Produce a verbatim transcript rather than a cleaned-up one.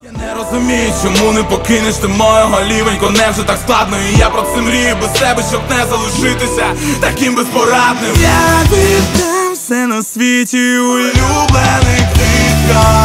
Я не розумію, чому не покинеш ти мою голівенько. Невже так складно, і я про це мрію без тебе, щоб не залишитися таким безпорадним. Я віддам все на світі улюблених квітках.